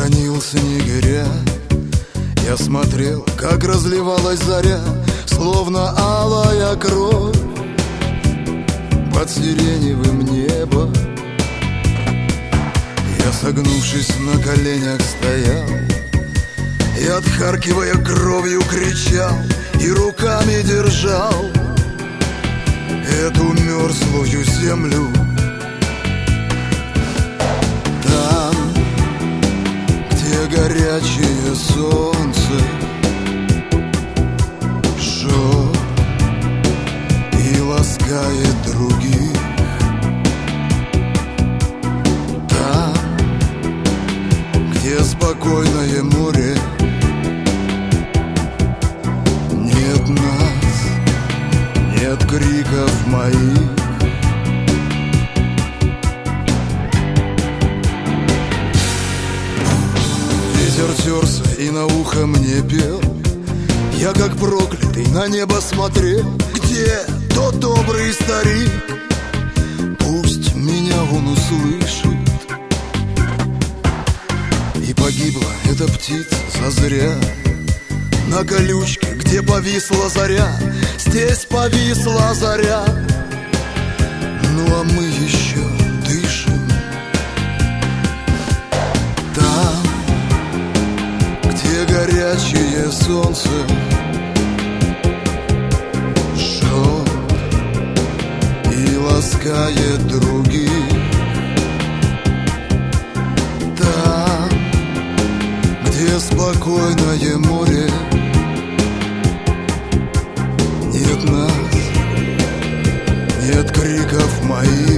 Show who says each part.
Speaker 1: Уронил снегиря. Я смотрел, как разливалась заря, словно алая кровь под сиреневым небом. Я, согнувшись на коленях, стоял и, отхаркивая кровью, кричал и руками держал эту мерзлую землю. Там, где горячее солнце жжет и ласкает других, там, где спокойное море, нет нас, нет криков моих. Ветер терся и на ухо мне пел. Я, как проклятый, на небо смотрел. Где тот добрый старик? Пусть меня он услышит. И погибла эта птица зазря на колючке, где повисла заря. Здесь повисла заря. Ну а мы еще дышим. Там, где горячее солнце жжет и ласкает других, там, где спокойное море, нет нас, нет криков моих.